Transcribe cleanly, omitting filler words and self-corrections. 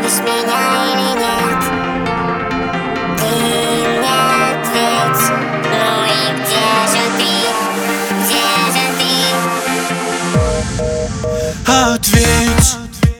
любишь меня или нет? Ты мне ответь, ну и где же ты? Где же ты? Ответь.